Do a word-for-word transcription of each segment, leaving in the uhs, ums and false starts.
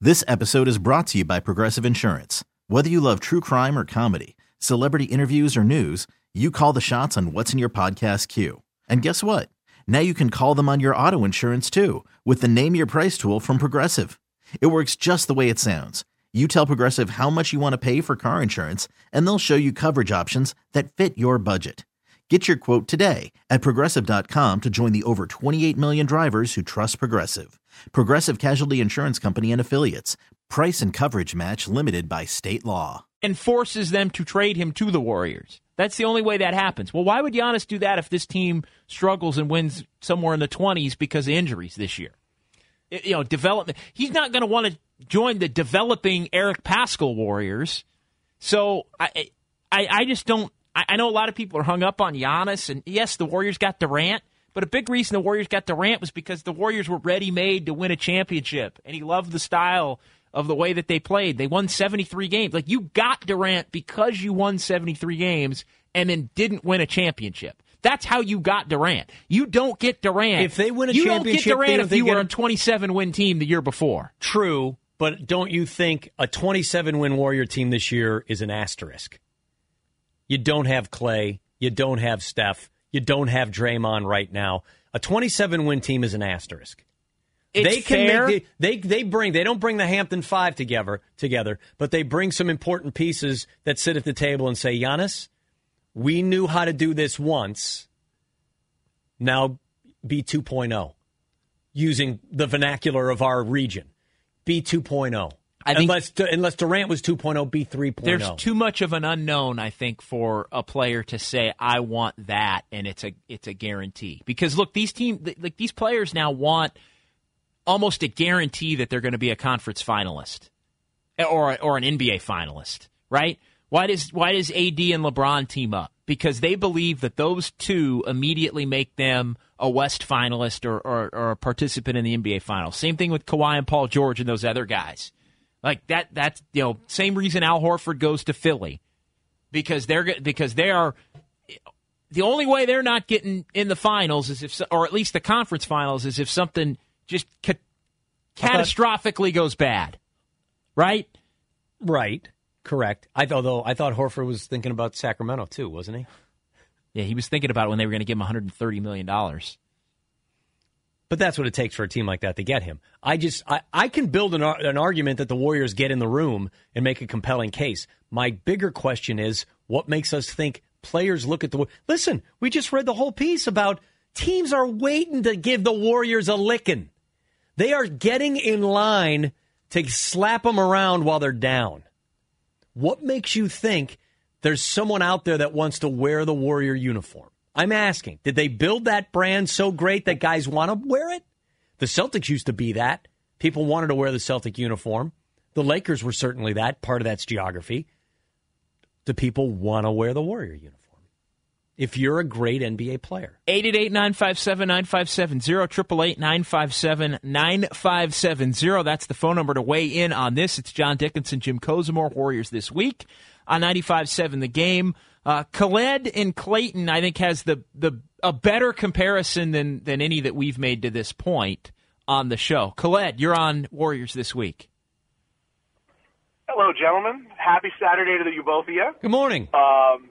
This episode is brought to you by Progressive Insurance. Whether you love true crime or comedy, celebrity interviews or news, you call the shots on what's in your podcast queue. And guess what? Now you can call them on your auto insurance too with the Name Your Price tool from Progressive. It works just the way it sounds. You tell Progressive how much you want to pay for car insurance, and they'll show you coverage options that fit your budget. Get your quote today at Progressive dot com to join the over twenty-eight million drivers who trust Progressive. Progressive Casualty Insurance Company and Affiliates. Price and coverage match limited by state law. And forces them to trade him to the Warriors. That's the only way that happens. Well, why would Giannis do that if this team struggles and wins somewhere in the twenties because of injuries this year? You know, development. He's not going to want to join the developing Eric Paschall Warriors. So I, I, I just don't. I know a lot of people are hung up on Giannis, and yes, the Warriors got Durant, but a big reason the Warriors got Durant was because the Warriors were ready-made to win a championship, and he loved the style of the way that they played. They won seventy-three games. Like, you got Durant because you won seventy-three games and then didn't win a championship. That's how you got Durant. You don't get Durant. If they win a you championship, don't get Durant if you were him. a twenty-seven win team the year before. True, but don't you think a twenty-seven win Warrior team this year is an asterisk? You don't have Clay. You don't have Steph. You don't have Draymond right now. A twenty-seven win team is an asterisk. It's they can fair. Make, they, they they bring they don't bring the Hampton Five together together, but they bring some important pieces that sit at the table and say, Giannis, we knew how to do this once. Now be two point oh, using the vernacular of our region. Be two point oh. I think unless, unless Durant was two point oh, be three point oh. There's too much of an unknown, I think, for a player to say, I want that, and it's a it's a guarantee. Because, look, these team, like these players now want almost a guarantee that they're going to be a conference finalist or, or an N B A finalist, right? Why does, why does A D and LeBron team up? Because they believe that those two immediately make them a West finalist or, or, or a participant in the N B A Finals. Same thing with Kawhi and Paul George and those other guys. Like that, that's, you know, same reason Al Horford goes to Philly, because they're because they are the only way they're not getting in the finals is if, or at least the conference finals, is if something just ca- catastrophically goes bad, right? Right, correct. I although I thought Horford was thinking about Sacramento too, wasn't he? Yeah, he was thinking about it when they were going to give him one hundred thirty million dollars. But that's what it takes for a team like that to get him. I just I, I can build an, an argument that the Warriors get in the room and make a compelling case. My bigger question is, what makes us think players look at the listen? We just read the whole piece about teams are waiting to give the Warriors a licking. They are getting in line to slap them around while they're down. What makes you think there's someone out there that wants to wear the Warrior uniform? I'm asking, did they build that brand so great that guys want to wear it? The Celtics used to be that. People wanted to wear the Celtic uniform. The Lakers were certainly that. Part of that's geography. Do people want to wear the Warrior uniform? If you're a great N B A player. eight eight eight, nine five seven, nine five seven zero, eight eight eight, nine five seven, nine five seven zero. That's the phone number to weigh in on this. It's John Dickinson, Jim Kozimor, Warriors This Week on ninety-five point seven The Game. Uh, Khaled in Clayton, I think, has the the a better comparison than than any that we've made to this point on the show. Khaled, you're on Warriors This Week. Hello, gentlemen. Happy Saturday to you, both of you. Good morning. Um,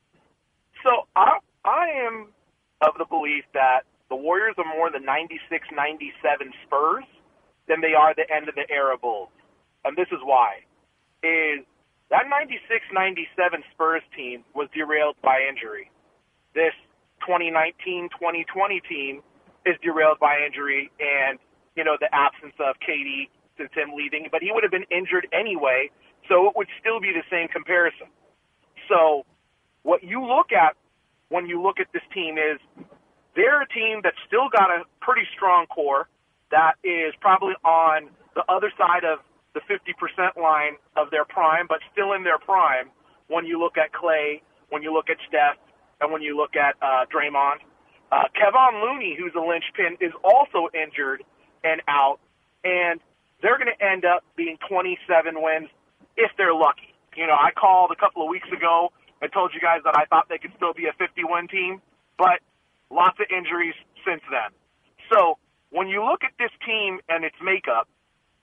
so I I am of the belief that the Warriors are more the ninety-six ninety-seven Spurs than they are the end of the era Bulls, and this is why. Is that ninety-six ninety-seven Spurs team was derailed by injury. This twenty nineteen twenty twenty team is derailed by injury and, you know, the absence of K D since him leaving. But he would have been injured anyway, so it would still be the same comparison. So what you look at when you look at this team is they're a team that's still got a pretty strong core that is probably on the other side of the fifty percent line of their prime, but still in their prime when you look at Clay, when you look at Steph, and when you look at uh, Draymond. Uh, Kevon Looney, who's a linchpin, is also injured and out, and they're going to end up being twenty-seven wins if they're lucky. You know, I called a couple of weeks ago and told you guys that I thought they could still be a fifty-win team, but lots of injuries since then. So when you look at this team and its makeup,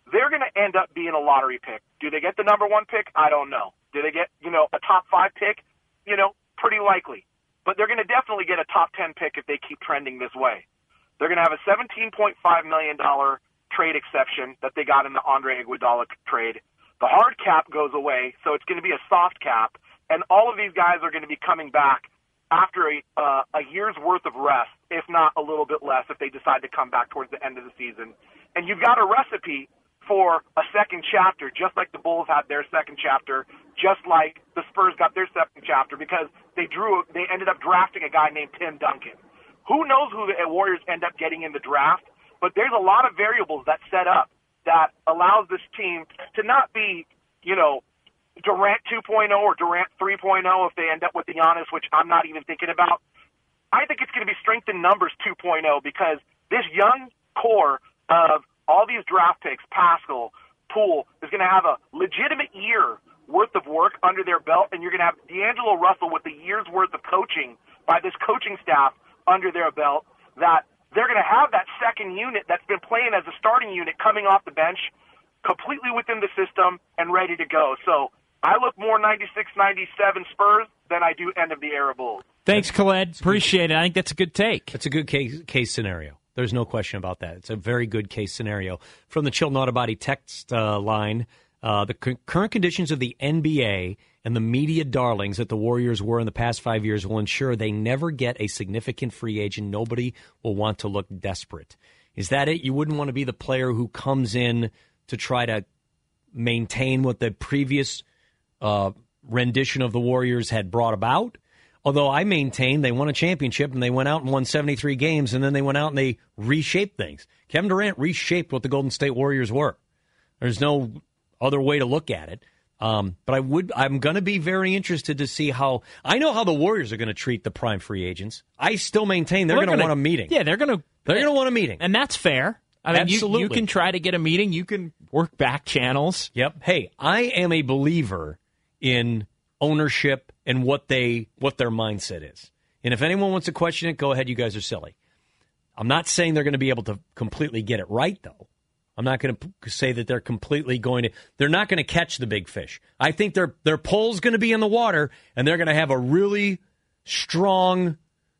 they're going to end up being a lottery pick. Do they get the number one pick? I don't know. Do they get, you know, a top five pick? You know, pretty likely. But they're going to definitely get a top ten pick if they keep trending this way. They're going to have a seventeen point five million dollars trade exception that they got in the Andre Iguodala trade. The hard cap goes away, so it's going to be a soft cap, and all of these guys are going to be coming back after a, uh, a year's worth of rest, if not a little bit less, if they decide to come back towards the end of the season. And you've got a recipe for a second chapter, just like the Bulls had their second chapter, just like the Spurs got their second chapter, because they drew, they ended up drafting a guy named Tim Duncan. Who knows who the Warriors end up getting in the draft, but there's a lot of variables that set up that allows this team to not be, you know, Durant two point oh or Durant three point oh if they end up with Giannis, which I'm not even thinking about. I think it's going to be strength in numbers two point oh because this young core of all these draft picks, Pascal, Poole, is going to have a legitimate year worth of work under their belt, and you're going to have D'Angelo Russell with a year's worth of coaching by this coaching staff under their belt, that they're going to have that second unit that's been playing as a starting unit coming off the bench completely within the system and ready to go. So I look more ninety-six ninety-seven Spurs than I do end of the era Bulls. Thanks, Khaled. Appreciate it. I think that's a good take. It's a good case, case scenario. There's no question about that. It's a very good case scenario. From the Chilton Auto Body text uh, line, uh, the c- current conditions of the N B A and the media darlings that the Warriors were in the past five years will ensure they never get a significant free agent. Nobody will want to look desperate. Is that it? You wouldn't want to be the player who comes in to try to maintain what the previous uh, rendition of the Warriors had brought about? Although I maintain they won a championship and they went out and won seventy-three games, and then they went out and they reshaped things. Kevin Durant reshaped what the Golden State Warriors were. There's no other way to look at it. Um, but I would, I'm going to be very interested to see how. I know how the Warriors are going to treat the prime free agents. I still maintain they're, Well, going to want a meeting. Yeah, they're going to. They're going to want a meeting, And that's fair. I mean, Absolutely. You, you can try to get a meeting. You can work back channels. Yep. Hey, I am a believer in ownership and what they what their mindset is. And if anyone wants to question it, go ahead. You guys are silly. I'm not saying they're going to be able to completely get it right, though. I'm not going to say that they're completely going to. They're not going to catch the big fish. I think their their pole's going to be in the water, and they're going to have a really strong,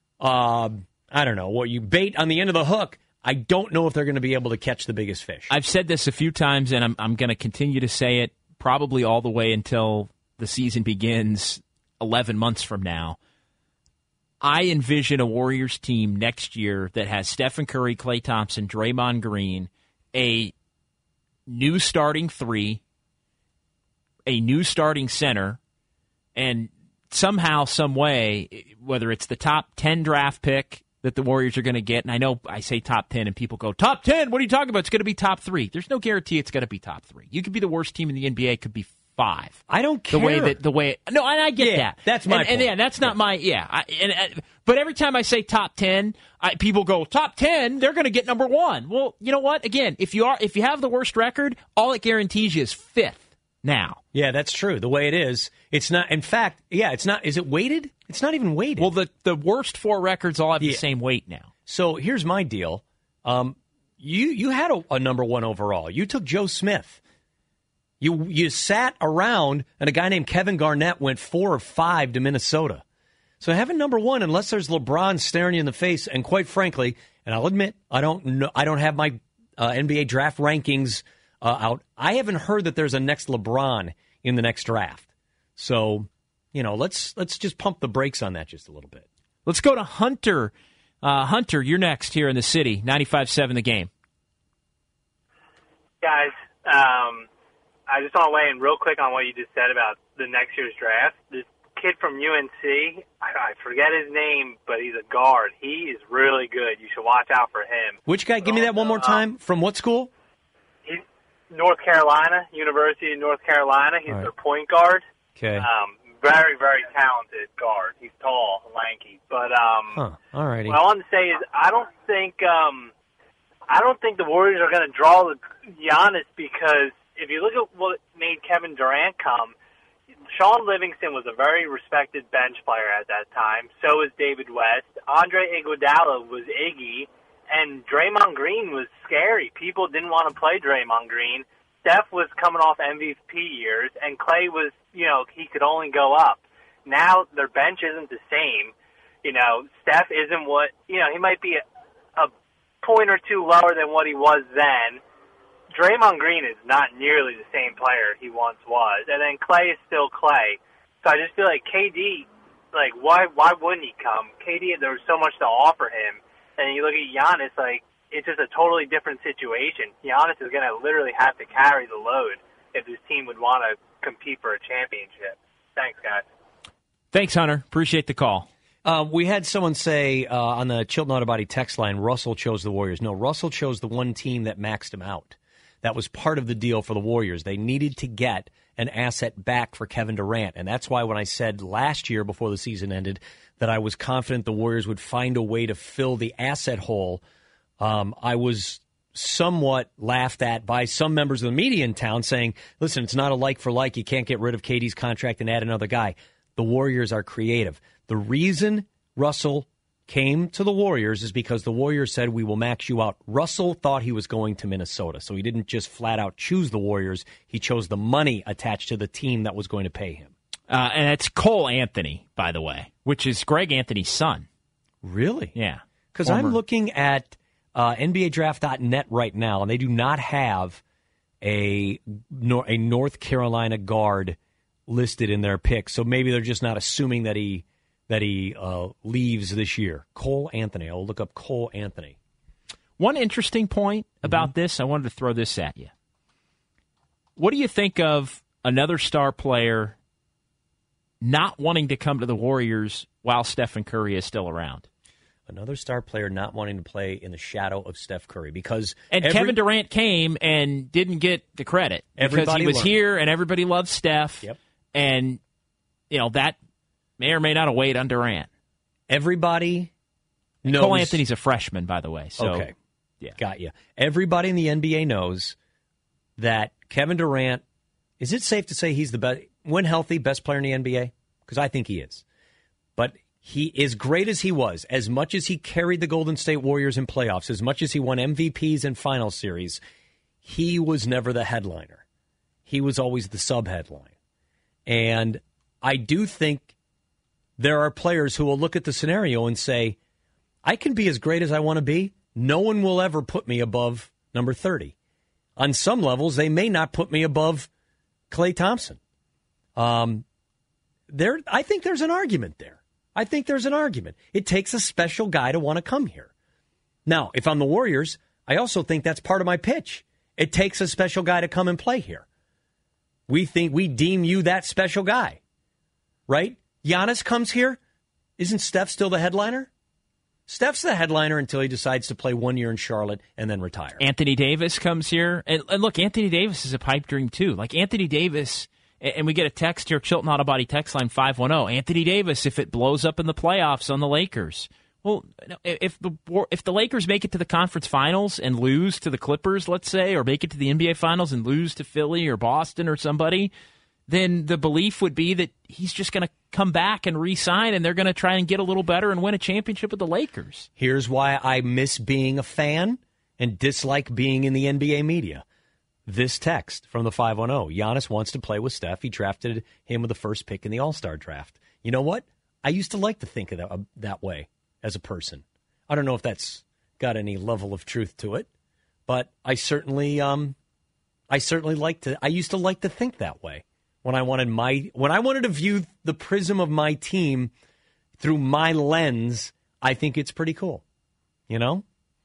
uh, I don't know, what you bait on the end of the hook. I don't know if they're going to be able to catch the biggest fish. I've said this a few times, and I'm I'm going to continue to say it probably all the way until the season begins eleven months from now. I envision a Warriors team next year that has Stephen Curry, Klay Thompson, Draymond Green, a new starting three, a new starting center, and somehow, some way, whether it's the top ten draft pick that the Warriors are going to get, and I know I say top ten, and people go, top ten? What are you talking about? It's going to be top three. There's no guarantee it's going to be top three. You could be the worst team in the N B A, could be five. I don't care. The way that the way no, and I get yeah, that. That's my and, point. and yeah, that's not yeah. my yeah. I, and, and but every time I say top ten, I, people go top ten. They're going to get number one. Well, you know what? Again, if you are if you have the worst record, all it guarantees you is fifth now. Yeah, that's true. The way it is, it's not. In fact, yeah, it's not. Is it weighted? It's not even weighted. Well, the the worst four records all have yeah. the same weight now. So here's my deal. Um, you you had a, a number one overall. You took Joe Smith. You you sat around, and a guy named Kevin Garnett went four or five to Minnesota. So having number one, unless there's LeBron staring you in the face, and quite frankly, and I'll admit, I don't know, I don't have my uh, N B A draft rankings uh, out. I haven't heard that there's a next LeBron in the next draft. So, you know, let's let's just pump the brakes on that just a little bit. Let's go to Hunter. Uh, Hunter, you're next here in the city. ninety-five seven The Game. Guys, um, I just want to weigh in real quick on what you just said about the next year's draft. This kid from U N C, I, I forget his name, but he's a guard. He is really good. You should watch out for him. Which guy? Give me that one more time. From what school? He's North Carolina, University of North Carolina. He's All right. their point guard. Okay. Um, very, very talented guard. He's tall, lanky. But um, Huh. All righty. what I want to say is I don't think um, I don't think the Warriors are going to draw Giannis because if you look at what made Kevin Durant come, Sean Livingston was a very respected bench player at that time. So was David West. Andre Iguodala was Iggy. And Draymond Green was scary. People didn't want to play Draymond Green. Steph was coming off M V P years, and Clay was, you know, he could only go up. Now their bench isn't the same. You know, Steph isn't what, you know, he might be a, a point or two lower than what he was then. Draymond Green is not nearly the same player he once was, and then Clay is still Clay. So I just feel like K D, like, why why wouldn't he come? K D, there was so much to offer him. And you look at Giannis, like, it's just a totally different situation. Giannis is going to literally have to carry the load if his team would want to compete for a championship. Thanks, guys. Thanks, Hunter. Appreciate the call. Uh, we had someone say uh, on the Chilton Auto Body text line, Russell chose the Warriors. No, Russell chose the one team that maxed him out. That was part of the deal for the Warriors. They needed to get an asset back for Kevin Durant. And that's why when I said last year before the season ended that I was confident the Warriors would find a way to fill the asset hole, um, I was somewhat laughed at by some members of the media in town saying, listen, it's not a like for like. You can't get rid of K D's contract and add another guy. The Warriors are creative. The reason Russell came to the Warriors is because the Warriors said, we will max you out. Russell thought he was going to Minnesota, so he didn't just flat out choose the Warriors. He chose the money attached to the team that was going to pay him. Uh, and it's Cole Anthony, by the way, which is Greg Anthony's son. Really? Yeah. Because I'm looking at uh, N B A draft dot net right now, and they do not have a, a North Carolina guard listed in their pick, so maybe they're just not assuming that he that he uh, leaves this year. Cole Anthony. I'll look up Cole Anthony. One interesting point about mm-hmm. this, I wanted to throw this at you. What do you think of another star player not wanting to come to the Warriors while Stephen Curry is still around? Another star player not wanting to play in the shadow of Steph Curry because and every, Kevin Durant came and didn't get the credit because he was learned. here and everybody loved Steph. Yep. And, you know, that may or may not have weighed on Durant. Everybody knows. Cole Anthony's a freshman, by the way. So, okay. Yeah. Got you. Everybody in the N B A knows that Kevin Durant, is it safe to say he's the best, when healthy, best player in the N B A? Because I think he is. But he, as great as he was, as much as he carried the Golden State Warriors in playoffs, as much as he won M V Ps and final series, he was never the headliner. He was always the sub-headline. And I do think there are players who will look at the scenario and say, I can be as great as I want to be. No one will ever put me above number thirty. On some levels, they may not put me above Klay Thompson. Um, there, I think there's an argument there. I think there's an argument. It takes a special guy to want to come here. Now, if I'm the Warriors, I also think that's part of my pitch. It takes a special guy to come and play here. We think we deem you that special guy, right? Giannis comes here. Isn't Steph still the headliner? Steph's the headliner until he decides to play one year in Charlotte and then retire. Anthony Davis comes here. And, and look, Anthony Davis is a pipe dream, too. Like, Anthony Davis, and we get a text here, Chilton Auto Body text line five one zero. Anthony Davis, if it blows up in the playoffs on the Lakers. Well, if the if the Lakers make it to the conference finals and lose to the Clippers, let's say, or make it to the N B A finals and lose to Philly or Boston or somebody, then the belief would be that he's just going to come back and re-sign, and they're going to try and get a little better and win a championship with the Lakers. Here's why I miss being a fan and dislike being in the N B A media. This text from the five one zero. Giannis wants to play with Steph. He drafted him with the first pick in the All-Star draft. You know what? I used to like to think of that, uh, that way as a person. I don't know if that's got any level of truth to it, but I certainly, um, I certainly like to. I used to like to think that way. When I wanted my, when I wanted to view the prism of my team through my lens, I think it's pretty cool. You know,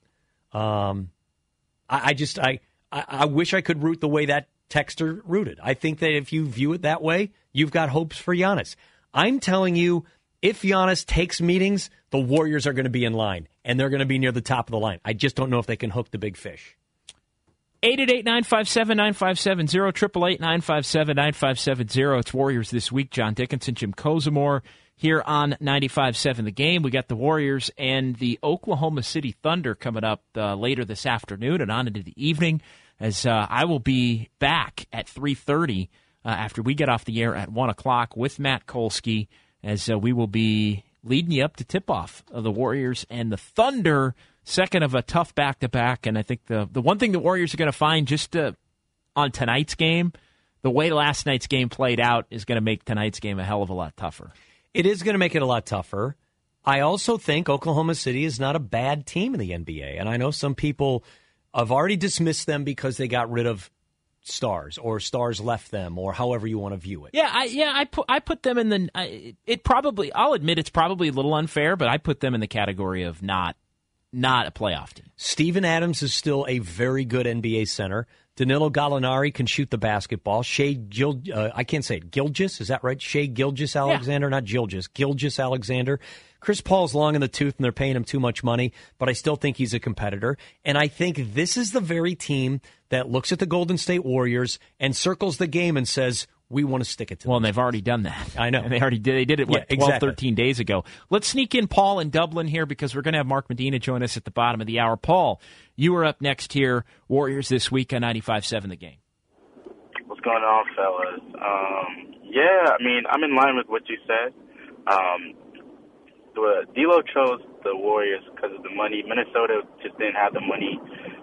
um, I, I just I, I I wish I could root the way that texter rooted. I think that if you view it that way, you've got hopes for Giannis. I'm telling you, if Giannis takes meetings, the Warriors are going to be in line, and they're going to be near the top of the line. I just don't know if they can hook the big fish. eight eight eight, nine five seven, nine five seven zero, eight eight eight, nine five seven, nine five seven zero. It's Warriors This Week. John Dickinson, Jim Kozimor here on ninety-five point seven The Game. We got the Warriors and the Oklahoma City Thunder coming up uh, later this afternoon and on into the evening, as uh, I will be back at three thirty uh, after we get off the air at one o'clock with Matt Kolsky, as uh, we will be leading you up to tip-off of the Warriors and the Thunder. Second of a tough back-to-back, and I think the the one thing the Warriors are going to find just uh, on tonight's game, the way last night's game played out is going to make tonight's game a hell of a lot tougher. It is going to make it a lot tougher. I also think Oklahoma City is not a bad team in the N B A, and I know some people have already dismissed them because they got rid of stars or stars left them, or however you want to view it. Yeah, I, yeah, I put I put them in the. I, it probably, I'll admit, it's probably a little unfair, but I put them in the category of not not a playoff team. Steven Adams is still a very good N B A center. Danilo Gallinari can shoot the basketball. Shea Gil, uh, I can't say it. Gilgeous, is that right? Shea Gilgeous Alexander, yeah. Not Gilgeous. Gilgeous Alexander. Chris Paul's long in the tooth, and they're paying him too much money, but I still think he's a competitor. And I think this is the very team that looks at the Golden State Warriors and circles the game and says, we want to stick it to Well, them. and they've already done that. I know. And they already did. They did it, what, yeah, twelve, exactly. thirteen days ago. Let's sneak in Paul in Dublin here because we're going to have Mark Medina join us at the bottom of the hour. Paul, you are up next here. Warriors this week on ninety-five seven The Game. What's going on, fellas? Um, yeah, I mean, I'm in line with what you said. Um, the, D'Lo chose the Warriors because of the money. Minnesota just didn't have the money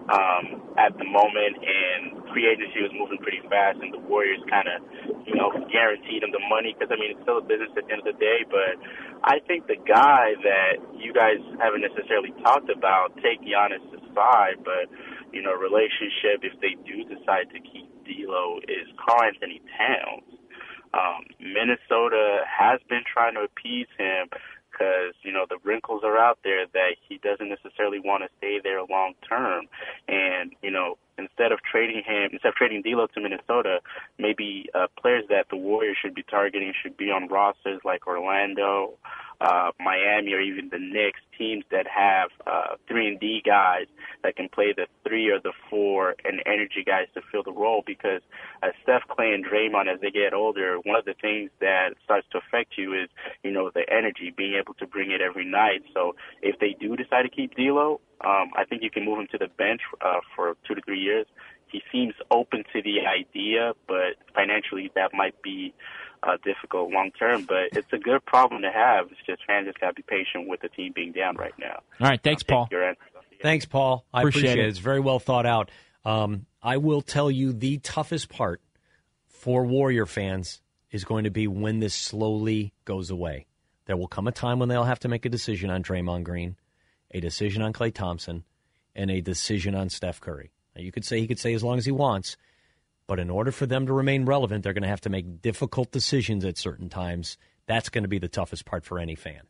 um, at the moment, and free agency was moving pretty fast, and the Warriors kind of, you know, guaranteed him the money because, I mean, it's still a business at the end of the day. But I think the guy that you guys haven't necessarily talked about, take Giannis aside, but, you know, relationship, if they do decide to keep D'Lo, is Karl Anthony Towns. Um, Minnesota has been trying to appease him because, you know, the wrinkles are out there that he doesn't necessarily want to stay there long term. And, you know, instead of trading him, instead of trading D'Lo to Minnesota, maybe uh, players that the Warriors should be targeting should be on rosters like Orlando, uh, Miami, or even the Knicks, teams that have uh, three and D guys that can play the three or the four and energy guys to fill the role. Because as Steph, Clay, and Draymond, as they get older, one of the things that starts to affect you is, you know, the energy, being able to bring it every night. So if they do decide to keep D'Lo, um, I think you can move him to the bench uh, for two to three years. He seems open to the idea, but financially that might be uh, difficult long term. But it's a good problem to have. It's just fans just got to be patient with the team being down right now. All right, thanks, Paul. Thanks, Paul. I appreciate, appreciate it. it. It's very well thought out. Um, I will tell you the toughest part for Warrior fans is going to be when this slowly goes away. There will come a time when they'll have to make a decision on Draymond Green, a decision on Klay Thompson, and a decision on Steph Curry. Now, you could say he could say as long as he wants, but in order for them to remain relevant, they're going to have to make difficult decisions at certain times. That's going to be the toughest part for any fan.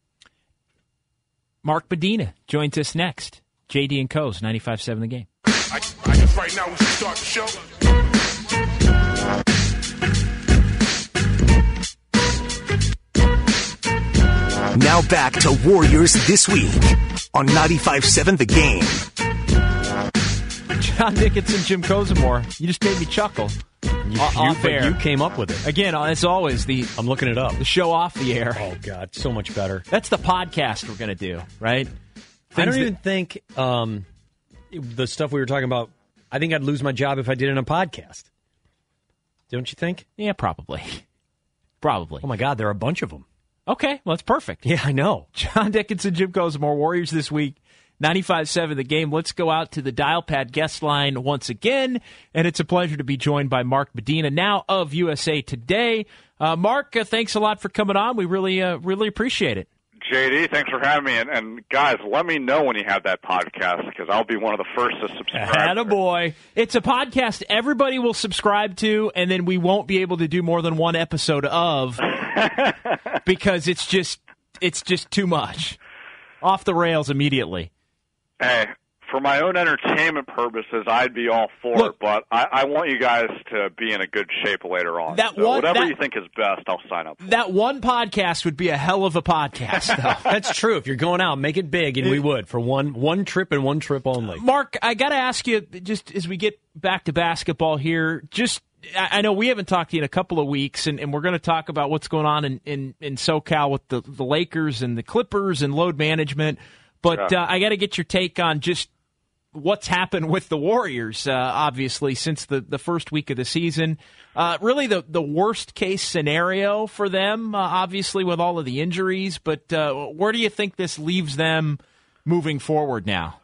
Mark Medina joins us next. J D and Co's ninety-five seven The Game. I, I guess right now we should start the show. Now back to Warriors This Week on ninety-five seven The Game. John Dickinson, Jim Kozimore. You just made me chuckle. You, off you, but air. you came up with it. Again, as always, the I'm looking it up. The show off the air. Oh, God, so much better. That's the podcast we're going to do, right? Things I don't that, even think um, the stuff we were talking about, I think I'd lose my job if I did it in a podcast. Don't you think? Yeah, probably. Probably. Oh, my God, there are a bunch of them. Okay, well, that's perfect. Yeah, I know. John Dickinson, Jim Kozimore, Warriors This Week, ninety-five seven The Game. Let's go out to the dial pad guest line once again, and it's a pleasure to be joined by Mark Medina, now of U S A Today. Uh, Mark, uh, thanks a lot for coming on. We really, uh, really appreciate it. J D, thanks for having me. And, and guys, let me know when you have that podcast because I'll be one of the first to subscribe. Attaboy. It's a podcast everybody will subscribe to, and then we won't be able to do more than one episode of because it's just it's just too much. Off the rails immediately. Hey, for my own entertainment purposes, I'd be all for Look, it, but I, I want you guys to be in a good shape later on. That so one, whatever that, you think is best, I'll sign up for. That one podcast would be a hell of a podcast, though. That's true. If you're going out, make it big, and we would, for one one trip and one trip only. Mark, I got to ask you, just as we get back to basketball here, just I know we haven't talked to you in a couple of weeks, and, and we're going to talk about what's going on in, in, in SoCal with the, the Lakers and the Clippers and load management, but yeah. uh, I got to get your take on just what's happened with the Warriors, uh, obviously, since the, the first week of the season. Uh, really the, the worst-case scenario for them, uh, obviously, with all of the injuries. But uh, where do you think this leaves them moving forward now?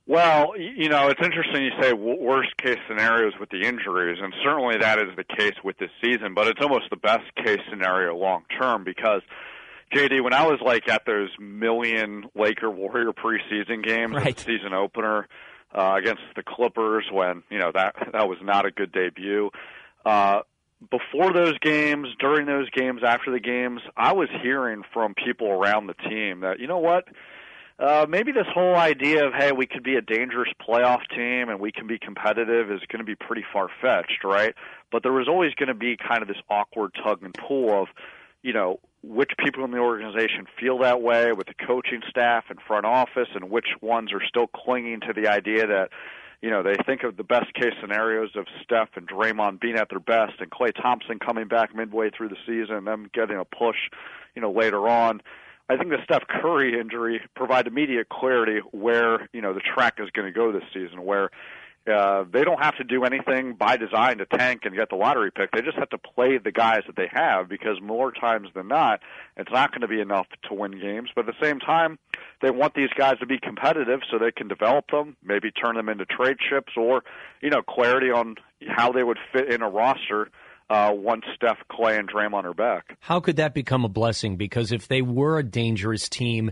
Well, you know, it's interesting you say worst case scenarios with the injuries, and certainly that is the case with this season, but it's almost the best case scenario long term because, J D, when I was like at those million Laker Warrior preseason games, right. the season opener uh, against the Clippers, when, you know, that that was not a good debut. Uh, before those games, during those games, after the games, I was hearing from people around the team that, you know what, Uh, maybe this whole idea of, hey, we could be a dangerous playoff team and we can be competitive is going to be pretty far-fetched, right? But there was always going to be kind of this awkward tug and pull of, you know, which people in the organization feel that way with the coaching staff and front office and which ones are still clinging to the idea that, you know, they think of the best-case scenarios of Steph and Draymond being at their best and Klay Thompson coming back midway through the season and them getting a push, you know, later on. I think the Steph Curry injury provided immediate clarity where, you know, the track is going to go this season, where uh, they don't have to do anything by design to tank and get the lottery pick. They just have to play the guys that they have because more times than not, it's not going to be enough to win games. But at the same time, they want these guys to be competitive so they can develop them, maybe turn them into trade chips or, you know, clarity on how they would fit in a roster Uh, once Steph, Klay, and Draymond are back. How could that become a blessing? Because if they were a dangerous team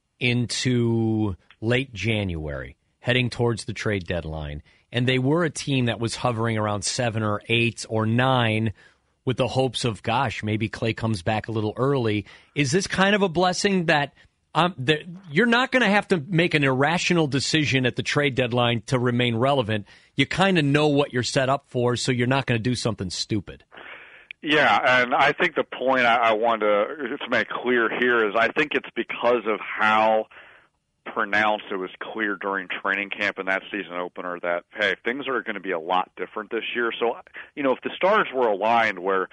into late January, heading towards the trade deadline, and they were a team that was hovering around seven or eight or nine with the hopes of, gosh, maybe Klay comes back a little early, is this kind of a blessing that um, the, you're not going to have to make an irrational decision at the trade deadline to remain relevant? You kind of know what you're set up for, so you're not going to do something stupid. Yeah, and I think the point I, I want to, to make clear here is I think it's because of how pronounced it was clear during training camp and that season opener that, hey, things are going to be a lot different this year. So, you know, if the stars were aligned where,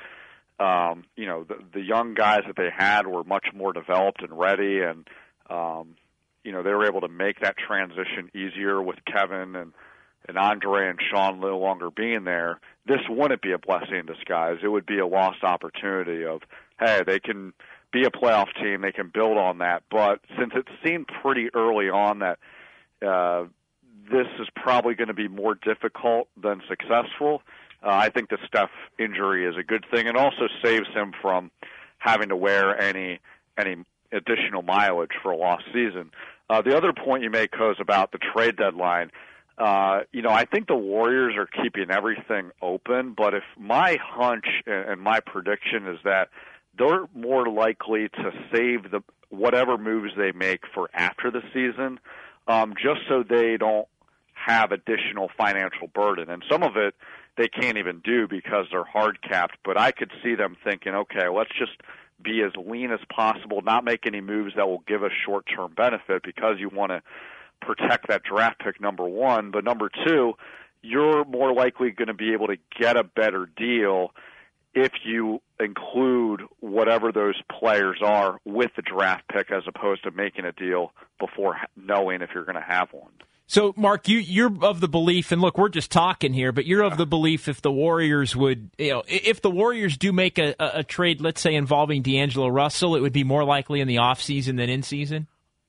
um, you know, the, the young guys that they had were much more developed and ready and, um, you know, they were able to make that transition easier with Kevin and, and Andre and Sean no longer being there, this wouldn't be a blessing in disguise. It would be a lost opportunity of, hey, they can be a playoff team, they can build on that. But since it seemed pretty early on that uh, this is probably going to be more difficult than successful, uh, I think the Steph injury is a good thing and also saves him from having to wear any any additional mileage for a lost season. Uh, the other point you make, Coz, about the trade deadline, Uh, you know, I think the Warriors are keeping everything open, but if my hunch and my prediction is that they're more likely to save the whatever moves they make for after the season, um, just so they don't have additional financial burden. And some of it they can't even do because they're hard capped, but I could see them thinking, okay, let's just be as lean as possible, not make any moves that will give us short-term benefit because you want to protect that draft pick, number one. But number two, you're more likely going to be able to get a better deal if you include whatever those players are with the draft pick as opposed to making a deal before knowing if you're going to have one. So, Mark, you, you're of the belief, and look, we're just talking here, but you're of the belief if the Warriors would, you know, if the Warriors do make a, a, a trade, let's say, involving D'Angelo Russell, it would be more likely in the offseason than in season?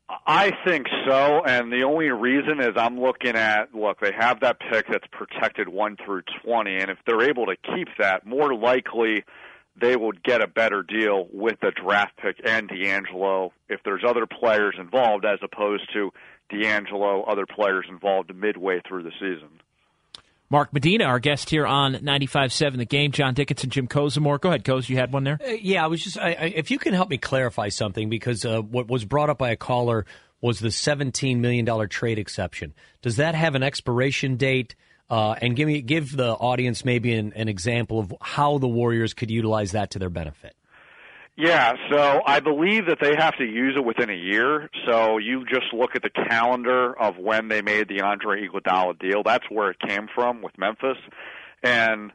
I think so, and the only reason is I'm looking at, look, they have that pick that's protected one through twenty, and if they're able to keep that, more likely they would get a better deal with the draft pick and D'Angelo if there's other players involved as opposed to D'Angelo, other players involved midway through the season. Mark Medina, our guest here on ninety-five point seven The Game. John Dickinson, Jim Kozimor. Go ahead, Koz. You had one there? Uh, yeah, I was just. I, I, if you can help me clarify something, because uh, what was brought up by a caller was the seventeen million dollars trade exception. Does that have an expiration date? Uh, and give me give the audience maybe an, an example of how the Warriors could utilize that to their benefit. Yeah, so I believe that they have to use it within a year. So you just look at the calendar of when they made the Andre Iguodala deal. That's where it came from with Memphis. And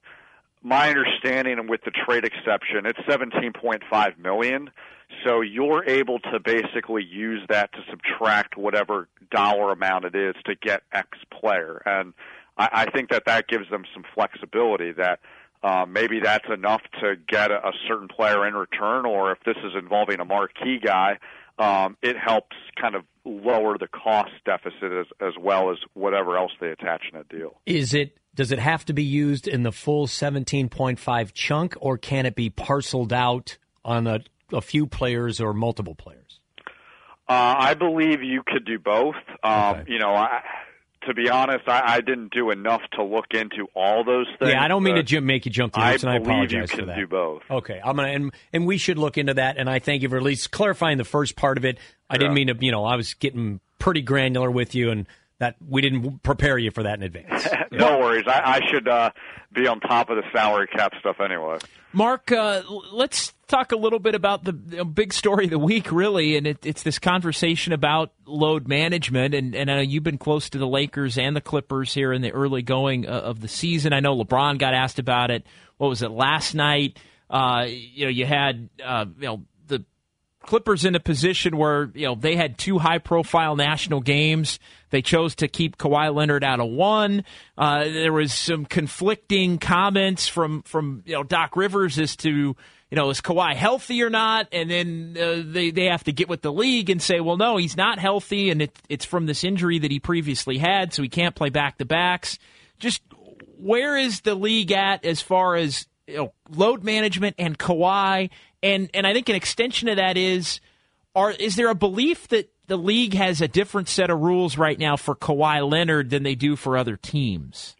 my understanding with the trade exception, it's seventeen point five million dollars. So you're able to basically use that to subtract whatever dollar amount it is to get X player. And I, I think that that gives them some flexibility that Um, maybe that's enough to get a, a certain player in return, or if this is involving a marquee guy, um, it helps kind of lower the cost deficit as, as well as whatever else they attach in a deal. Is it? Does it have to be used in the full seventeen point five chunk, or can it be parceled out on a, a few players or multiple players? Uh, I believe you could do both. Um, Okay. You know, I, to be honest, I, I didn't do enough to look into all those things. Yeah, I don't mean to ju- make you jump the hoops, and I believe apologize you can for that. do both. Okay, I'm gonna and and we should look into that. And I thank you for at least clarifying the first part of it. I Yeah. didn't mean to, you know, I was getting pretty granular with you, and that we didn't prepare you for that in advance. No worries. I, I should uh, be on top of the salary cap stuff anyway. Mark, uh, let's talk a little bit about the, the big story of the week, really, and it, it's this conversation about load management. And, and I know you've been close to the Lakers and the Clippers here in the early going uh, of the season. I know LeBron got asked about it. What was it, last night? Uh, you know, you had uh, you know the Clippers in a position where you know they had two high-profile national games. They chose to keep Kawhi Leonard out of one. Uh, there was some conflicting comments from from you know Doc Rivers as to you know is Kawhi healthy or not, and then uh, they they have to get with the league and say, well, no, he's not healthy, and it, it's from this injury that he previously had, so he can't play back-to-backs. Just where is the league at as far as you know, load management and Kawhi? And and I think an extension of that is, are is there a belief that the league has a different set of rules right now for Kawhi Leonard than they do for other teams?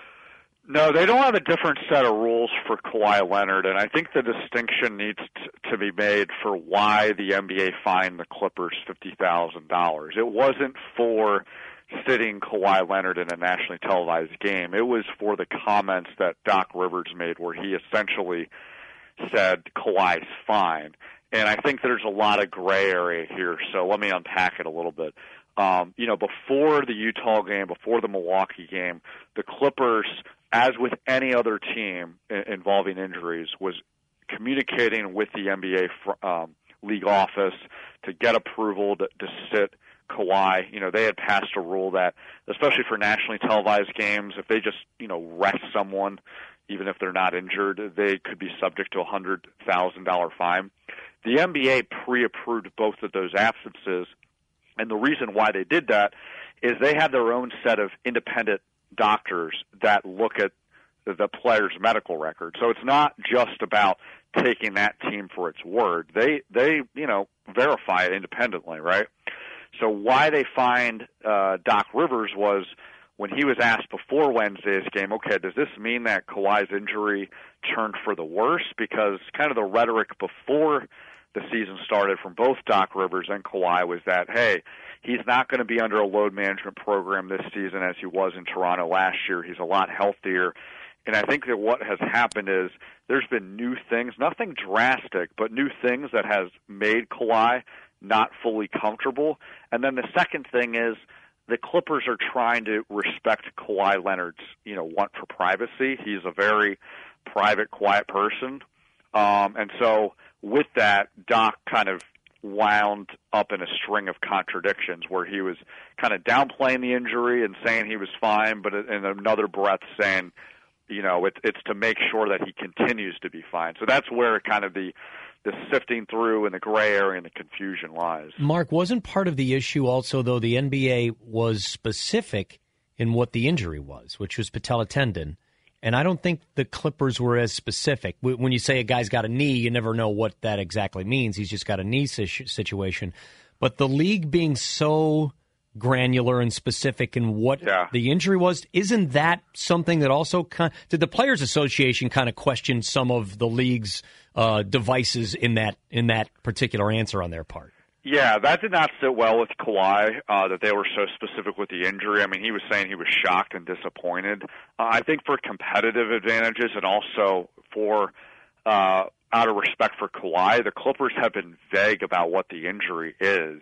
No, they don't have a different set of rules for Kawhi Leonard, and I think the distinction needs t- to be made for why the N B A fined the Clippers fifty thousand dollars. It wasn't for sitting Kawhi Leonard in a nationally televised game. It was for the comments that Doc Rivers made where he essentially said Kawhi's fine. And I think there's a lot of gray area here, so let me unpack it a little bit. Um, you know, before the Utah game, before the Milwaukee game, the Clippers, as with any other team involving injuries, was communicating with the N B A um, league office to get approval to, to sit Kawhi. You know, they had passed a rule that, especially for nationally televised games, if they just, you know, rest someone, even if they're not injured, they could be subject to a one hundred thousand dollars fine. The N B A pre-approved both of those absences, and the reason why they did that is they have their own set of independent doctors that look at the player's medical record. So it's not just about taking that team for its word. They, they you know, verify it independently, right? So why they fined uh, Doc Rivers was when he was asked before Wednesday's game, okay, does this mean that Kawhi's injury turned for the worse? Because kind of the rhetoric before the season started from both Doc Rivers and Kawhi was that, hey, he's not going to be under a load management program this season as he was in Toronto last year. He's a lot healthier. And I think that what has happened is there's been new things, nothing drastic, but new things that has made Kawhi not fully comfortable. And then the second thing is the Clippers are trying to respect Kawhi Leonard's, you know, want for privacy. He's a very private, quiet person. Um, and so with that, Doc kind of wound up in a string of contradictions where he was kind of downplaying the injury and saying he was fine, but in another breath saying, you know, it, it's to make sure that he continues to be fine. So that's where kind of the the sifting through and the gray area and the confusion lies. Mark, wasn't part of the issue also, though, the N B A was specific in what the injury was, which was patella tendon, and I don't think the Clippers were as specific. When you say a guy's got a knee, you never know what that exactly means. He's just got a knee situation. But the league being so granular and specific in what yeah. the injury was, isn't that something that also kind of, did the Players Association kind of question some of the league's uh, devices in that in that particular answer on their part? Yeah, that did not sit well with Kawhi, uh, that they were so specific with the injury. I mean, he was saying he was shocked and disappointed. Uh, I think for competitive advantages and also for uh, out of respect for Kawhi, the Clippers have been vague about what the injury is.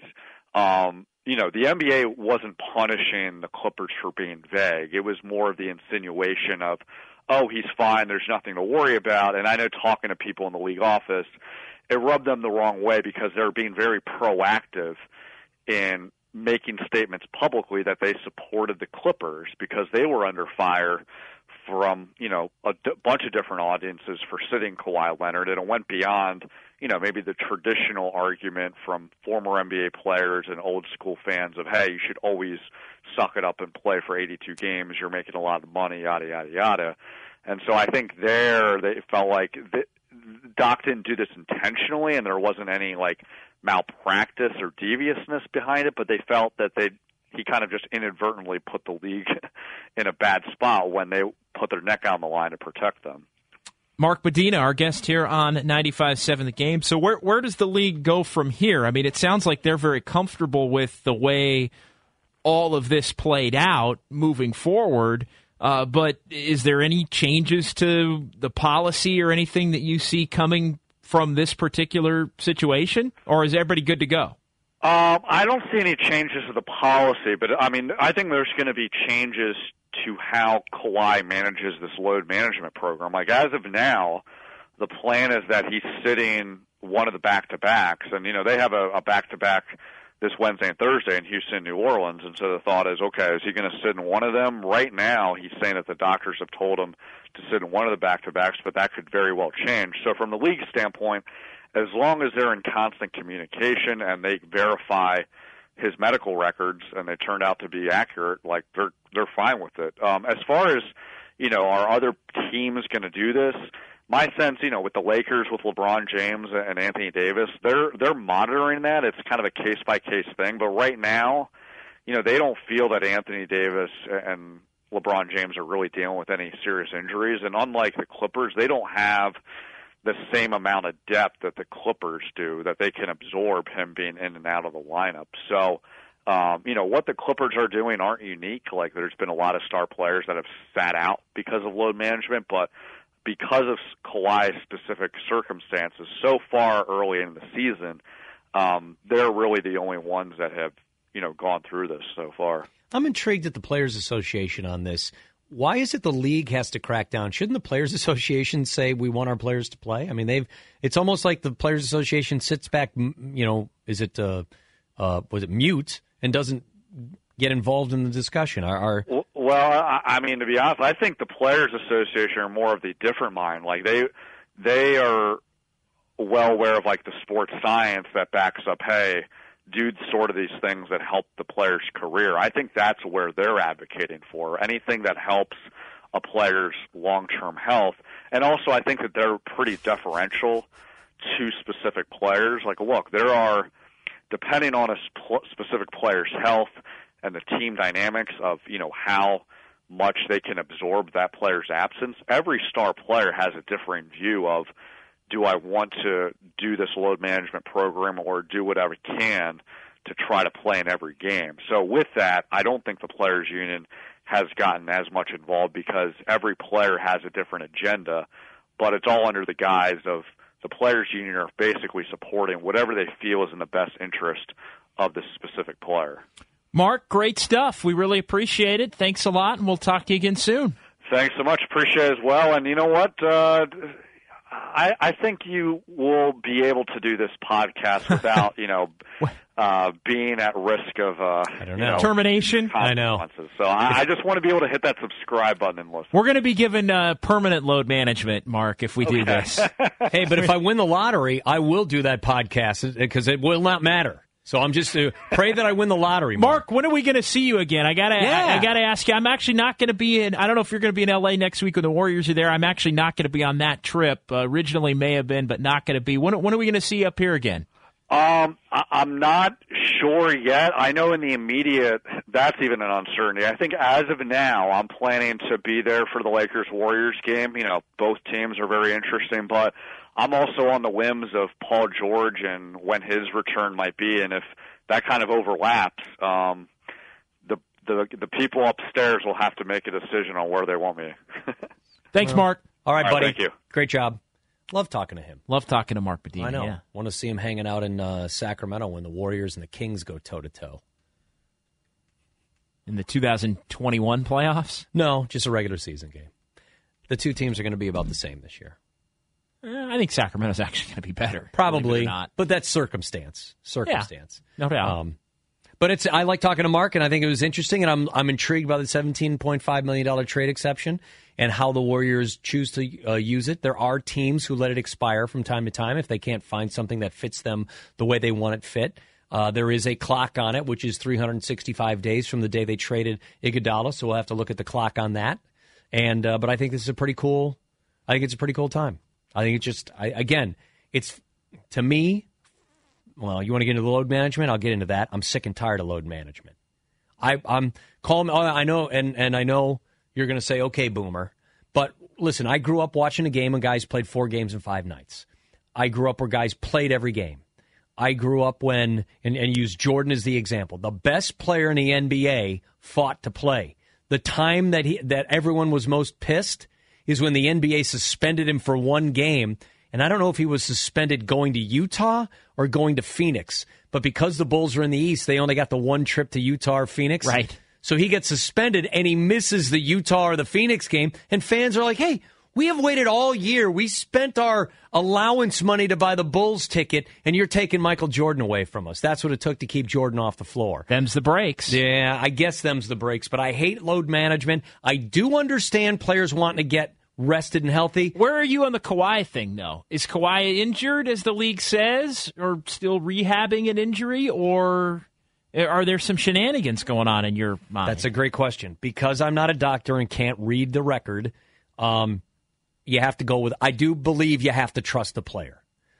Um, you know, the N B A wasn't punishing the Clippers for being vague. It was more of the insinuation of, oh, he's fine, there's nothing to worry about. And I know talking to people in the league office, it rubbed them the wrong way because they're being very proactive in making statements publicly that they supported the Clippers because they were under fire from, you know, a d- bunch of different audiences for sitting Kawhi Leonard, and it went beyond, you know, maybe the traditional argument from former N B A players and old school fans of, hey, you should always suck it up and play for eighty-two games, you're making a lot of money, yada, yada, yada. And so I think there they felt like the, Doc didn't do this intentionally, and there wasn't any, like, malpractice or deviousness behind it, but they felt that they he kind of just inadvertently put the league in a bad spot when they put their neck on the line to protect them. Mark Medina, our guest here on ninety-five point seven The Game. So where where does the league go from here? I mean, it sounds like they're very comfortable with the way all of this played out moving forward, uh, but is there any changes to the policy or anything that you see coming from this particular situation, or is everybody good to go? Um, I don't see any changes to the policy, but I mean, I think there's going to be changes to how Kawhi manages this load management program. Like, as of now, the plan is that he's sitting one of the back-to-backs, and, you know, they have a, a back-to-back this Wednesday and Thursday in Houston, New Orleans, and so the thought is, okay, is he going to sit in one of them? Right now, he's saying that the doctors have told him to sit in one of the back-to-backs, but that could very well change. So from the league standpoint, as long as they're in constant communication and they verify his medical records and they turned out to be accurate, like, they're they're fine with it. Um, as far as, you know, are other teams going to do this? My sense, you know, with the Lakers, with LeBron James and Anthony Davis, they're they're monitoring that. It's kind of a case by case thing. But right now, you know, they don't feel that Anthony Davis and LeBron James are really dealing with any serious injuries. And unlike the Clippers, they don't have the same amount of depth that the Clippers do, that they can absorb him being in and out of the lineup. So, um, you know, what the Clippers are doing aren't unique. Like, there's been a lot of star players that have sat out because of load management, but because of Kawhi's specific circumstances so far early in the season, um, they're really the only ones that have, you know, gone through this so far. I'm intrigued at the Players Association on this. Why is it the league has to crack down? Shouldn't the Players Association say we want our players to play? I mean, they've. It's almost like the Players Association sits back. You know, is it uh, uh, was it mute and doesn't get involved in the discussion? Are, are well, I mean, to be honest, I think the Players Association are more of the different mind. Like they they are well aware of like the sports science that backs up, hey, do sort of these things that help the player's career. I think that's where they're advocating for. Anything that helps a player's long-term health. And also I think that they're pretty deferential to specific players. Like, look, there are, depending on a sp- specific player's health and the team dynamics of, you know, how much they can absorb that player's absence, every star player has a differing view of, do I want to do this load management program or do whatever I can to try to play in every game? So with that, I don't think the Players Union has gotten as much involved because every player has a different agenda, but it's all under the guise of the Players Union are basically supporting whatever they feel is in the best interest of the specific player. Mark, great stuff. We really appreciate it. Thanks a lot, and we'll talk to you again soon. Thanks so much. Appreciate it as well. And you know what? Uh, I, I think you will be able to do this podcast without, you know, uh, being at risk of uh, I don't you know. know, termination. I know. So I, I just want to be able to hit that subscribe button and listen. We're going to be given uh, permanent load management, Mark, if we do Okay. this. Hey, but if I win the lottery, I will do that podcast because it will not matter. So I'm just uh, pray that I win the lottery, Mark. Mark, when are we going to see you again? I gotta, Yeah. I, I gotta ask you. I'm actually not going to be in. I don't know if you're going to be in L A next week when the Warriors are there. I'm actually not going to be on that trip. Uh, originally may have been, but not going to be. When, when are we going to see you up here again? Um, I, I'm not sure yet. I know in the immediate, that's even an uncertainty. I think as of now, I'm planning to be there for the Lakers-Warriors game. You know, both teams are very interesting, but I'm also on the whims of Paul George and when his return might be, and if that kind of overlaps, um, the the the people upstairs will have to make a decision on where they want me. Thanks, Mark. All right, All right, buddy. thank you. Great job. Love talking to him. Love talking to Mark Medina. I know. Yeah. Want to see him hanging out in uh, Sacramento when the Warriors and the Kings go toe-to-toe. In the two thousand twenty-one playoffs? No, just a regular season game. The two teams are going to be about the same this year. Eh, I think Sacramento's actually going to be better. believe it Probably or not. But that's circumstance. Circumstance. No doubt. Um, but it's I like talking to Mark, and I think it was interesting, and I'm I'm intrigued by the seventeen point five million dollars trade exception. and how the Warriors choose to uh, use it. There are teams who let it expire from time to time if they can't find something that fits them the way they want it fit. Uh, there is a clock on it, which is three hundred sixty-five days from the day they traded Iguodala, so we'll have to look at the clock on that. And uh, but I think this is a pretty cool. I think it's a pretty cool time. I think it's just I, again, it's to me. Well, you want to get into the load management? I'll get into that. I'm sick and tired of load management. I, I'm calling. I know, and and I know you're going to say, "Okay, Boomer," but listen, I grew up watching a game when guys played four games in five nights. I grew up where guys played every game. I grew up when, and, and use Jordan as the example, the best player in the N B A fought to play. The time that he that everyone was most pissed is when the N B A suspended him for one game. And I don't know if he was suspended going to Utah or going to Phoenix. But because the Bulls are in the East, they only got the one trip to Utah or Phoenix. Right. So he gets suspended, and he misses the Utah or the Phoenix game. And fans are like, hey, we have waited all year. We spent our allowance money to buy the Bulls ticket, and you're taking Michael Jordan away from us. That's what it took to keep Jordan off the floor. Them's the breaks. Yeah, I guess them's the breaks. But I hate load management. I do understand players wanting to get rested and healthy. Where are you on the Kawhi thing, though? Is Kawhi injured, as the league says, or still rehabbing an injury, or are there some shenanigans going on in your mind? That's a great question. Because I'm not a doctor and can't read the record, um, you have to go with, I do believe you have to trust the player.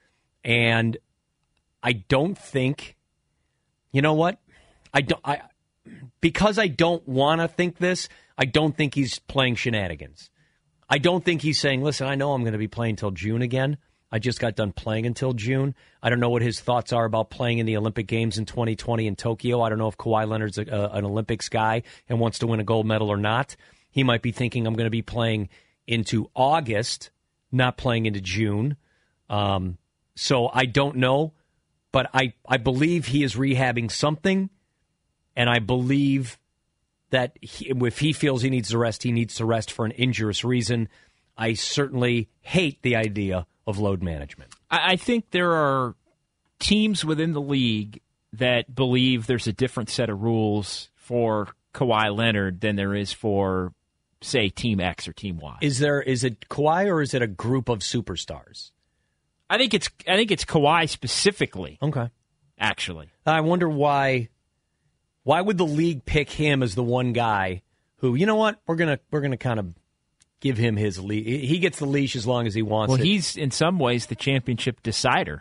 And I don't think, you know what? I don't, I, because I don't want to think this, I don't think he's playing shenanigans. I don't think he's saying, listen, I know I'm going to be playing until June again. I just got done playing until June. I don't know what his thoughts are about playing in the Olympic Games in twenty twenty in Tokyo. I don't know if Kawhi Leonard's a, a, an Olympics guy and wants to win a gold medal or not. He might be thinking, I'm going to be playing into August, not playing into June. Um, so I don't know, but I, I believe he is rehabbing something, and I believe that he, if he feels he needs to rest, he needs to rest for an injurious reason. I certainly hate the idea of load management. I think there are teams within the league that believe there's a different set of rules for Kawhi Leonard than there is for, say, Team X or Team Y. Is there is it Kawhi or is it a group of superstars? I think it's I think it's Kawhi specifically. Okay, actually, I wonder why. Why would the league pick him as the one guy who, you know what, we're gonna we're gonna kind of give him his leash. He gets the leash as long as he wants well, it. Well, he's in some ways the championship decider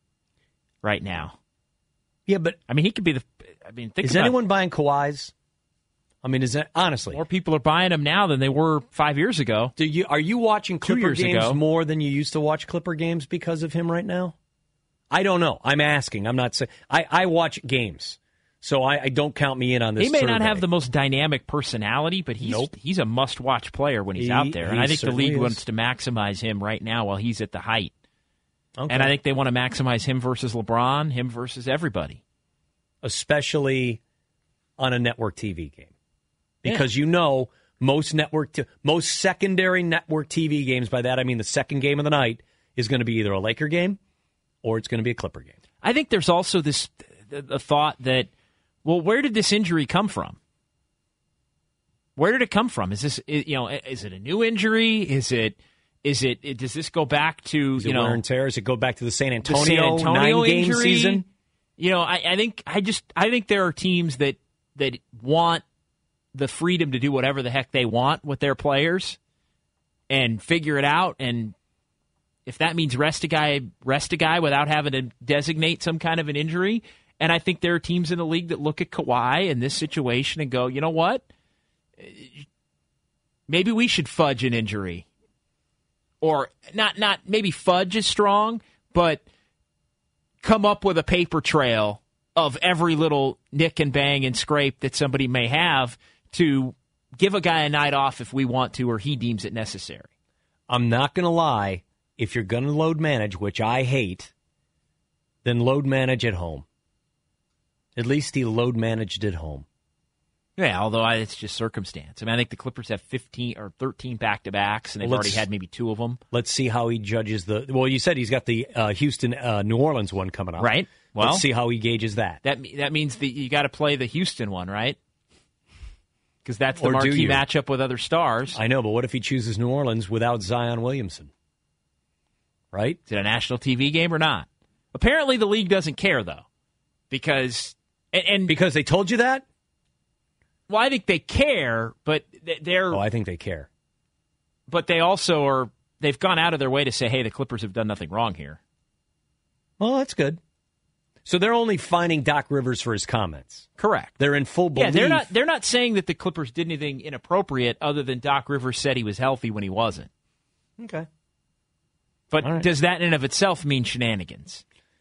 right now. Yeah, but I mean, he could be the. I mean, think is about anyone buying Kawhis? I mean, is that honestly more people are buying them now than they were five years ago? Do you are you watching Clipper years games ago. more than you used to watch Clipper games because of him right now? I don't know. I'm asking. I'm not saying. I, I watch games. So I, I don't count me in on this. He may survey. not have the most dynamic personality, but he's nope. he's a must-watch player when he's he, out there. And I think the league is. wants to maximize him right now while he's at the height. Okay. And I think they want to maximize him versus LeBron, him versus everybody. Especially on a network T V game. Because yeah. you know most network, t- most secondary network T V games, by that I mean the second game of the night, is going to be either a Laker game or it's going to be a Clipper game. I think there's also this the, the thought that, well, where did this injury come from? Where did it come from? Is this, you know, is it a new injury? Is it, is it, does this go back to, is you it know, wear and tear? Does it go back to the San Antonio, the San Antonio nine-game injury? season? You know, I, I think, I just, I think there are teams that, that want the freedom to do whatever the heck they want with their players and figure it out. And if that means rest a guy, rest a guy without having to designate some kind of an injury. And I think there are teams in the league that look at Kawhi in this situation and go, you know what? Maybe we should fudge an injury. Or not, not maybe fudge is strong, but come up with a paper trail of every little nick and bang and scrape that somebody may have to give a guy a night off if we want to or he deems it necessary. I'm not going to lie. If you're going to load manage, which I hate, then load manage at home. At least he load managed at home. Yeah, although I, it's just circumstance. I mean, I think the Clippers have fifteen or thirteen back-to-backs, and they've well, already had maybe two of them. Let's see how he judges the... Well, you said he's got the uh, Houston, uh, New Orleans one coming up. Right. Well, let's see how he gauges that. That that means that you got to play the Houston one, right? because that's the Or do marquee you? matchup with other stars. I know, but what if he chooses New Orleans without Zion Williamson? Right? Is it a national T V game or not? Apparently, the league doesn't care though, because and, and Because they told you that? well, I think they care, but th- they're Oh, I think they care. but they also are. They've gone out of their way to say, "Hey, the Clippers have done nothing wrong here." Well, that's good. So they're only fining Doc Rivers for his comments. Correct. They're in full belief. Yeah, they're not. They're not saying that the Clippers did anything inappropriate, other than Doc Rivers said he was healthy when he wasn't. Okay. But All right. does that in and of itself mean shenanigans?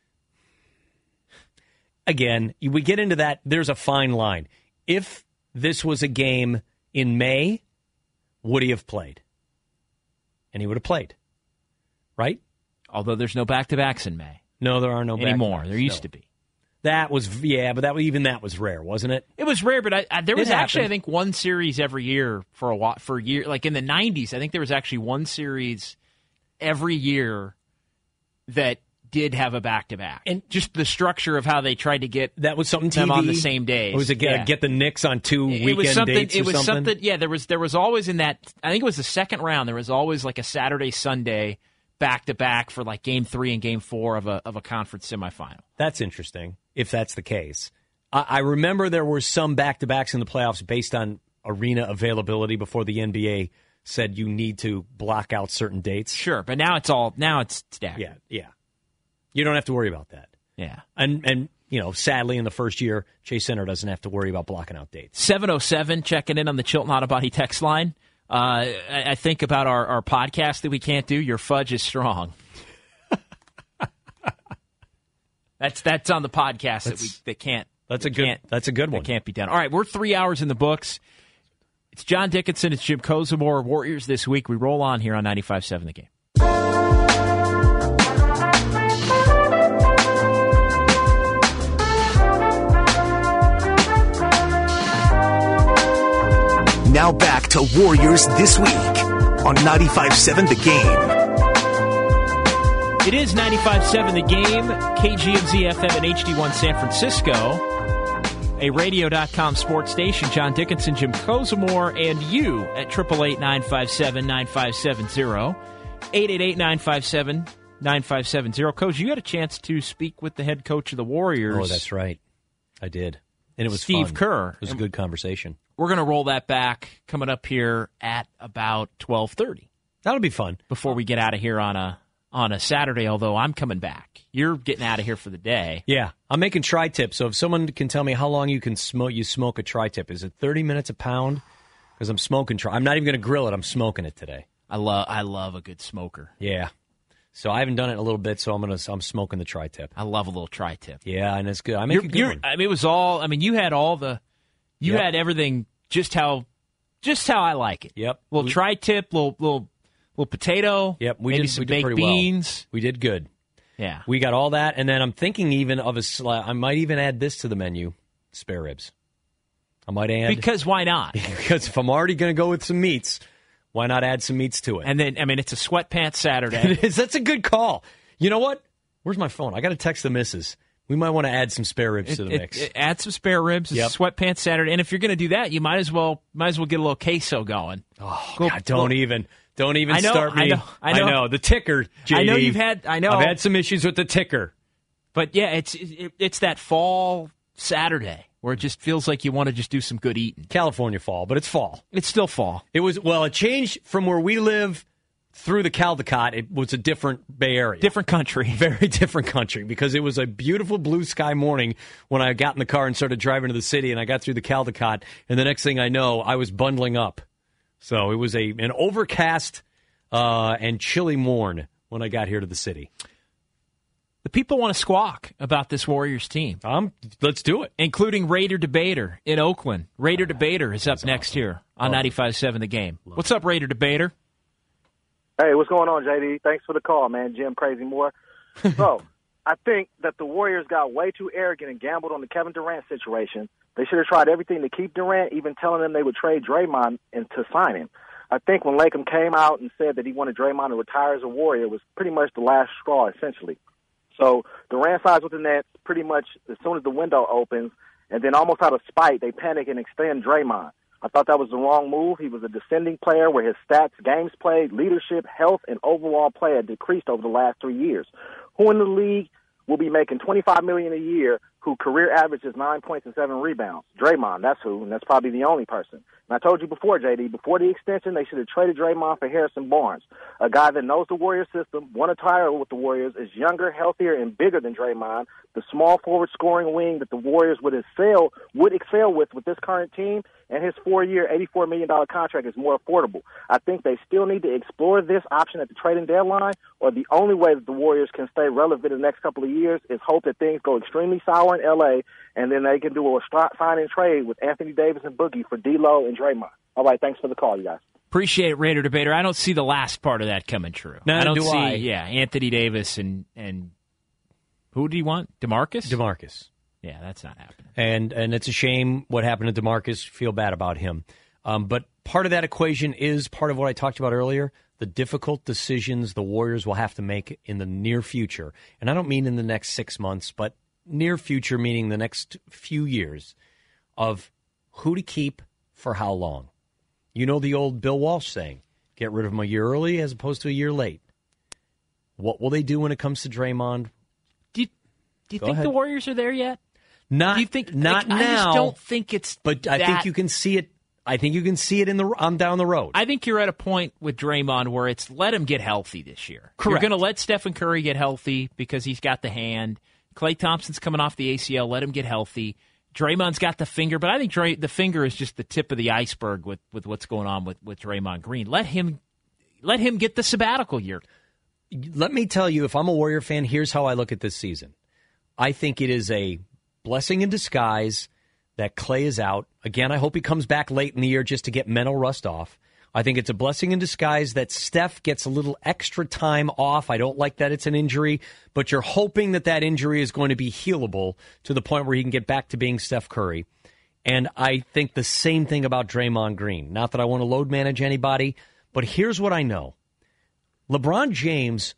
Again, we get into that. There's a fine line. If this was a game in May, would he have played? And he would have played, right? Although there's no back-to-backs in May No, there are no anymore. back-to-backs. There used No. to be. That was yeah, but that even that was rare, wasn't it? It was rare, but I, I, there was It actually, I happened. think, one series every year for a while, for a year. Like in the nineties, I think there was actually one series every year that did have a back-to-back. And- just the structure of how they tried to get That was something T V them on the same days. Or was it get, Yeah. get the Knicks on two It weekend was something. dates or It was something? Yeah, there was there was always in that. I think it was the second round. There was always like a Saturday Sunday back to back for like game three and game four of a of a conference semifinal. That's interesting, if that's the case. I, I remember there were some back-to-backs in the playoffs based on arena availability before the N B A said you need to block out certain dates. Sure, but now it's all now it's staggered. Yeah, yeah. You don't have to worry about that. Yeah. And, and you know, sadly, in the first year, Chase Center doesn't have to worry about blocking out dates. seven oh seven checking in on the Chilton Auto Body text line. Uh, I, I think about our, our podcast that we can't do. Your fudge is strong. that's that's on the podcast that we that can't. That's a that good. can't- That's a good one. That can't be done. All right, we're three hours in the books. It's John Dickinson. It's Jim Kozimor. Warriors this week. We roll on here on ninety-five seven The Game. Now back to Warriors This Week on ninety-five seven The Game. It is ninety-five seven The Game, K G M Z F M and H D one San Francisco, a radio dot com sports station. John Dickinson, Jim Kozimor, and you at eight eight eight, nine five seven, nine five seven zero, eight eight eight, nine five seven, nine five seven zero. Coach, you had a chance to speak with the head coach of the Warriors. Oh, that's right. I did. And it was Steve fun. Kerr. It was a good conversation. We're going to roll that back coming up here at about twelve thirty That'll be fun. before we get out of here on a on a Saturday, although I'm coming back. You're getting out of here for the day. Yeah, I'm making tri-tip. So if someone can tell me how long you can smoke, you smoke a tri-tip. Is it thirty minutes a pound? Because I'm smoking tri. I'm not even going to grill it. I'm smoking it today. I love I love a good smoker. Yeah. So I haven't done it in a little bit, so I'm gonna I'm smoking the tri-tip. I love a little tri-tip. Yeah, and it's good. I make You're, a good you're, one. I mean, it was all. I mean, you had all the. You Yep. had everything just how, just how I like it. Yep. Little We- tri-tip, little little little potato. Yep, we maybe did, some we did baked pretty beans. well. We did good. Yeah. We got all that, and then I'm thinking even of a. Sli- I might even add this to the menu: spare ribs. I might add Because why not? because if I'm already going to go with some meats, why not add some meats to it? And then I mean, it's a sweatpants Saturday. It is. That's a good call. You know what? Where's my phone? I got to text the missus. We might want to add some spare ribs It- to the it- mix. it- add some spare ribs. It's Yep. sweatpants Saturday, and if you're going to do that, you might as well might as well get a little queso going. oh, Go- God, don't go- even. Don't even I know, start me. I know, I know. The ticker, J D. I know you've had. I know. I've had some issues with the ticker. But yeah, it's it, it's that fall Saturday where it just feels like you want to just do some good eating. California fall, but it's fall. It's still fall. It was, well, it changed from where we live through the Caldecott. It was a different Bay Area. Different country. Very different country because it was a beautiful blue sky morning when I got in the car and started driving to the city, and I got through the Caldecott, and the next thing I know, I was bundling up. So it was a an overcast uh, and chilly morn when I got here to the city. The people want to squawk about this Warriors team, Um, let's do it. including Raider Debater in Oakland. Raider Debater is up next here on ninety-five seven The Game. What's up, Raider Debater? Hey, what's going on, J D? Thanks for the call, man. Jim Crazy Moore. So, I think that the Warriors got way too arrogant and gambled on the Kevin Durant situation. They should have tried everything to keep Durant, even telling them they would trade Draymond and to sign him. I think when Latham came out and said that he wanted Draymond to retire as a Warrior, it was pretty much the last straw, essentially. So Durant sides with the Nets pretty much as soon as the window opens, and then almost out of spite, they panic and extend Draymond. I thought that was the wrong move. He was a descending player where his stats, games played, leadership, health, and overall play had decreased over the last three years. Who in the league will be making twenty-five million dollars a year who career average is nine points and seven rebounds? Draymond, that's who, and that's probably the only person. And I told you before, J D, before the extension, they should have traded Draymond for Harrison Barnes, a guy that knows the Warriors system, won a title with the Warriors, is younger, healthier, and bigger than Draymond, the small forward scoring wing that the Warriors would excel, would excel with with this current team, and his four-year, eighty-four million dollars contract is more affordable. I think they still need to explore this option at the trading deadline, or the only way that the Warriors can stay relevant in the next couple of years is hope that things go extremely sour in L A, and then they can do a sign and trade with Anthony Davis and Boogie for D'Lo and Draymond. All right, thanks for the call, you guys. Appreciate it, Raider Debater. I don't see the last part of that coming true. Neither I don't do see, I. yeah, Anthony Davis and and who do you want? DeMarcus? DeMarcus. Yeah, that's not happening. And and it's a shame what happened to DeMarcus. Feel bad about him. Um, but part of that equation is part of what I talked about earlier, the difficult decisions the Warriors will have to make in the near future. And I don't mean in the next six months, but near future, meaning the next few years, of who to keep for how long. You know the old Bill Walsh saying, get rid of him a year early as opposed to a year late. What will they do when it comes to Draymond? Do you, do you Go think ahead. the Warriors are there yet? Not, do you think, not like, now. I just don't think it's But I that, think you can see it. I think you can see it in the on down the road. I think you're at a point with Draymond where it's let him get healthy this year. Correct. You're going to let Stephen Curry get healthy because he's got the hand. Klay Thompson's coming off the A C L. Let him get healthy. Draymond's got the finger, but I think Dray, the finger is just the tip of the iceberg with, with what's going on with, with Draymond Green. Let him let him get the sabbatical year. Let me tell you, if I'm a Warrior fan, here's how I look at this season. I think it is a blessing in disguise that Klay is out. Again, I hope he comes back late in the year just to get mental rust off. I think it's a blessing in disguise that Steph gets a little extra time off. I don't like that it's an injury, but you're hoping that that injury is going to be healable to the point where he can get back to being Steph Curry. And I think the same thing about Draymond Green. Not that I want to load manage anybody, but here's what I know. LeBron James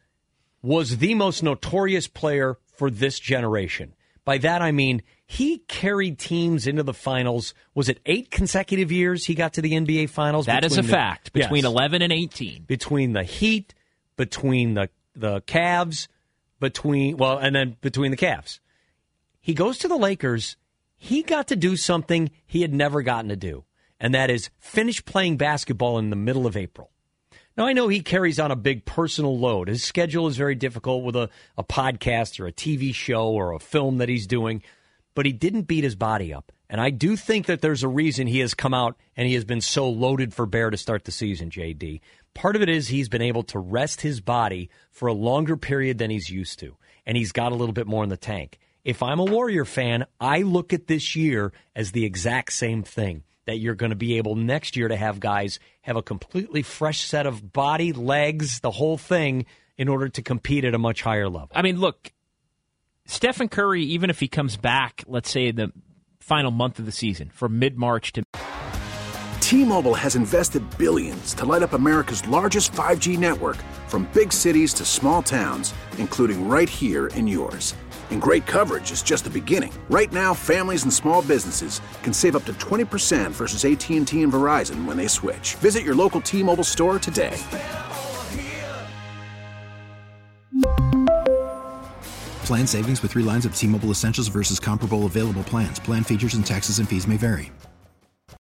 was the most notorious player for this generation. By that, I mean he carried teams into the finals. Was it eight consecutive years he got to the N B A Finals? That is a the, fact. Between yes, eleven and eighteen. Between the Heat, between the, the Cavs, between, well, and then between the Cavs. He goes to the Lakers. He got to do something he had never gotten to do, and that is finish playing basketball in the middle of April. Now, I know he carries on a big personal load. His schedule is very difficult with a, a podcast or a T V show or a film that he's doing, but he didn't beat his body up. And I do think that there's a reason he has come out and he has been so loaded for bear to start the season, J D. Part of it is he's been able to rest his body for a longer period than he's used to, and he's got a little bit more in the tank. If I'm a Warrior fan, I look at this year as the exact same thing, that you're going to be able next year to have guys have a completely fresh set of body, legs, the whole thing, in order to compete at a much higher level. I mean, look, Stephen Curry, even if he comes back, let's say the final month of the season, from mid-March to... T-Mobile has invested billions to light up America's largest five G network, from big cities to small towns, including right here in yours. And great coverage is just the beginning. Right now, families and small businesses can save up to twenty percent versus A T and T and Verizon when they switch. Visit your local T-Mobile store today. Plan savings with three lines of T-Mobile Essentials versus comparable available plans. Plan features and taxes and fees may vary.